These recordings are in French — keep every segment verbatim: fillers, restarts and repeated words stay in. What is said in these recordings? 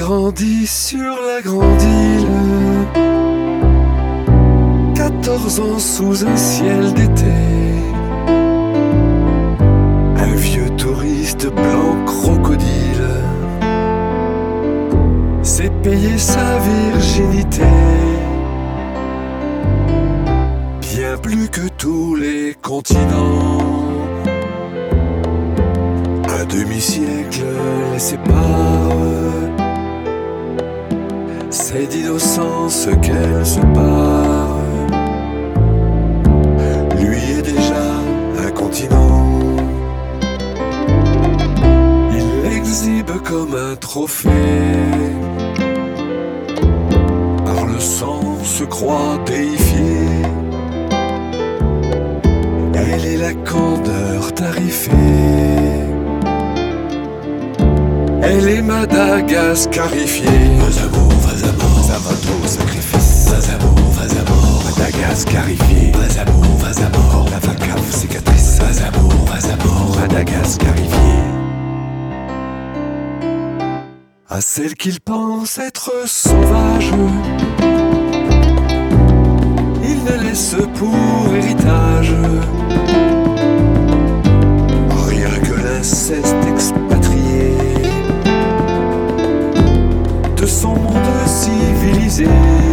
grandi sur la grande île, quatorze ans sous un ciel d'été. Un vieux touriste blanc crocodile s'est payé sa virginité, bien plus que tous les continents. Un demi-siècle les sépare, c'est d'innocence qu'elle se pare. Lui est déjà un continent, il l'exhibe comme un trophée. Par le sang se croit déifié, elle est la candeur tarifée. Elle est madagascarifiée. Vas à mort, vas à mort, ça va trop sacrifice. Vas à mort, vas à mort, madagascarifiée. Vas à mort, vas à mort, la vacave cicatrice. Vas à mort, vas à mort, madagascarifiée. À celle qu'il pense être sauvage, il ne laisse pour héritage rien que l'inceste expatrié de son monde civilisé.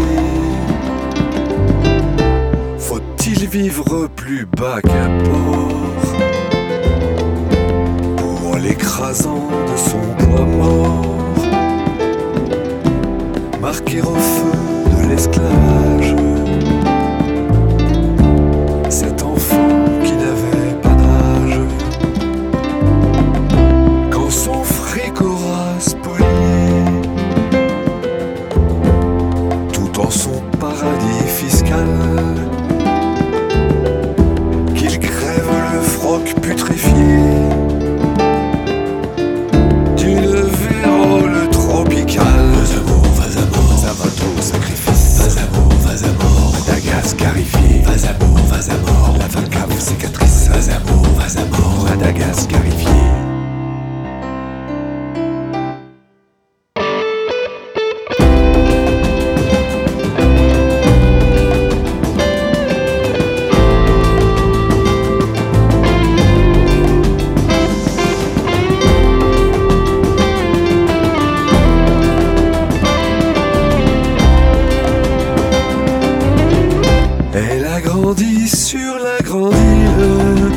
Faut-il vivre plus bas qu'un porc pour l'écrasant de son poids mort, marquer au feu de l'esclavage cet enfant qui n'avait pas d'âge, quand son fric aura spolié tout en son paradis fiscal, qu'il crève le froc putréfié d'une vérole tropicale. Vas à mort, vas à mort, ça va trop sacrifice. Vas à mort, vas à mort, madagascarifiée. Vas à mort, vas à mort, la vacave cicatrice. Vas à mort, vas à mort, madagascarifiée. Elle a grandi sur la grande île,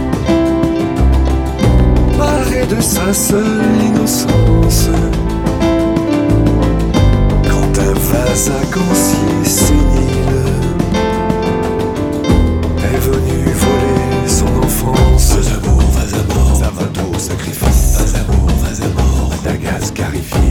parée de sa seule innocence, quand un vase arc-en-ciel sénile est venu voler son enfance. Vas à mort, vas à mort, ça va trop sacrifice. Vas à mort, vas à mort, madagascarifiée.